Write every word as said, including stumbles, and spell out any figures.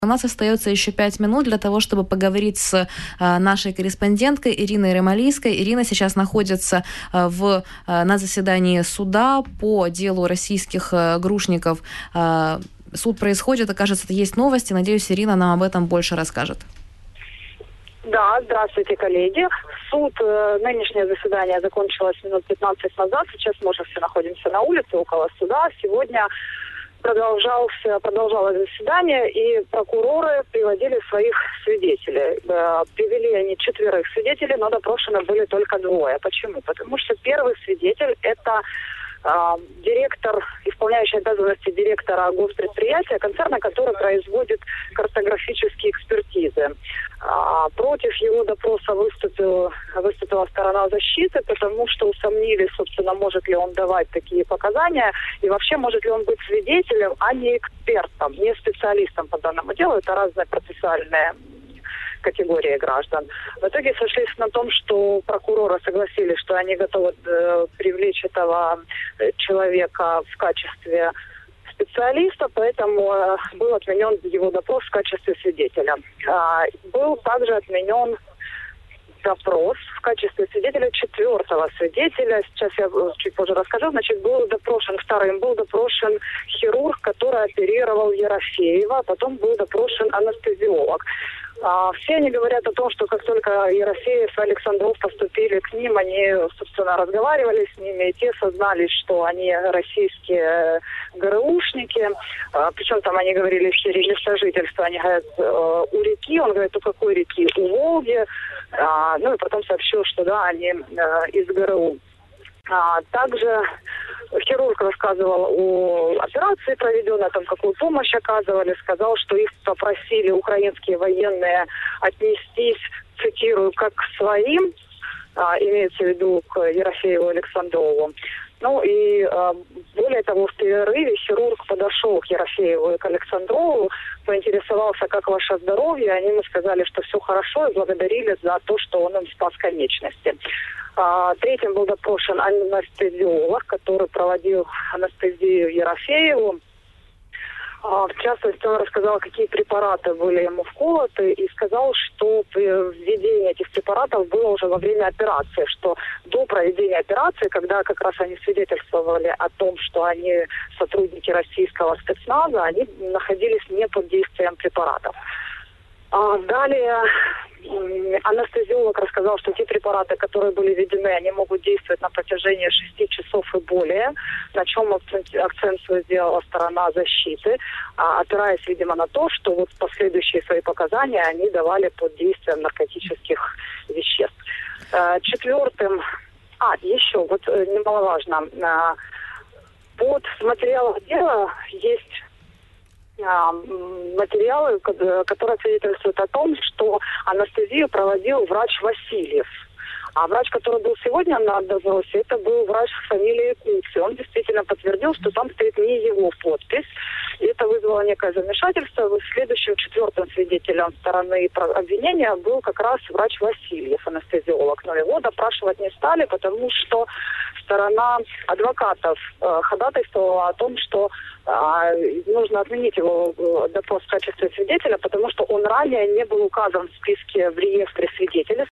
У нас остается еще пять минут для того, чтобы поговорить с а, нашей корреспонденткой Ириной Ремалийской. Ирина сейчас находится а, в, а, на заседании суда по делу российских а, грушников. А, суд происходит, и, кажется, есть новости. Надеюсь, Ирина нам об этом больше расскажет. Да, здравствуйте, коллеги. Суд, э, нынешнее заседание закончилось минут пятнадцать назад. Сейчас мы уже все находимся на улице, около суда. Сегодня продолжался, продолжалось заседание, и прокуроры приводили своих свидетелей. Э, привели они четверых свидетелей, но допрошены были только двое. Почему? Потому что первый свидетель – это э, директор, исполняющий обязанности директора госпредприятия, концерна, который производит картографические экспертизы. А, против его допроса выступил, выступила сторона защиты, потому что усомнились, собственно, может ли он давать такие показания, и вообще может ли он быть свидетелем, а не экспертом, не специалистом по данному делу. Это разные процессуальные категории граждан. В итоге сошлись на том, что прокуроры согласились, что они готовы э, привлечь этого человека в качестве специалиста, поэтому э, был отменен его допрос в качестве свидетеля. А, был также отменен допрос в качестве свидетеля четвертого свидетеля. Сейчас я чуть позже расскажу. Значит, был допрошен, вторым был допрошен хирург, который оперировал Ерофеева, потом был допрошен анестезиолог. А, все они говорят о том, что как только Ерофеев и Александров поступили к ним, они, собственно, разговаривали с ними, и те сознались, что они российские ГРУшники. А, причем там они говорили все места жительства. Они говорят, у реки. Он говорит, у какой реки? У Волги. А, ну и потом сообщил, что да, они а, из ГРУ. А, также хирург рассказывал о операции проведенной, о том, какую помощь оказывали, сказал, что их попросили украинские военные отнестись, цитирую, как к своим, а, имеется в виду к Ерофееву и Александрову. Ну и а, более того, в перерыве хирург подошел к Ерофееву и к Александрову, поинтересовался, как ваше здоровье. Они ему сказали, что все хорошо, и благодарили за то, что он им спас конечности. А, третьим был допрошен анестезиолог, который проводил анестезию Ерофееву. А, в частности, он рассказал, какие препараты были ему вколоты, и сказал, что введение этих препаратов было уже во время операции, что до проведения операции, когда как раз они свидетельствовали о том, что они сотрудники российского спецназа, они находились не под действием препаратов. А, далее анестезиолог рассказал, что те препараты, которые были введены, они могут действовать на протяжении шести часов и более, на чем акцент, акцент сделала сторона защиты, а, опираясь, видимо, на то, что вот последующие свои показания они давали под действием наркотических веществ. А, четвертым, а, еще, вот немаловажно, а, под материалом дела есть материалы, которые свидетельствуют о том, что анестезию проводил врач Васильев. А врач, который был сегодня на допросе, это был врач с фамилией Куци. Он действительно подтвердил, что там стоит не его подпись. И это вызвало некое замешательство. Следующим, четвертым свидетелем стороны обвинения был как раз врач Васильев, анестезиолог. Но его допрашивать не стали, потому что сторона адвокатов э, ходатайствовала о том, что э, нужно отменить его допрос в качестве свидетеля, потому что он ранее не был указан в списке в реестре свидетелей.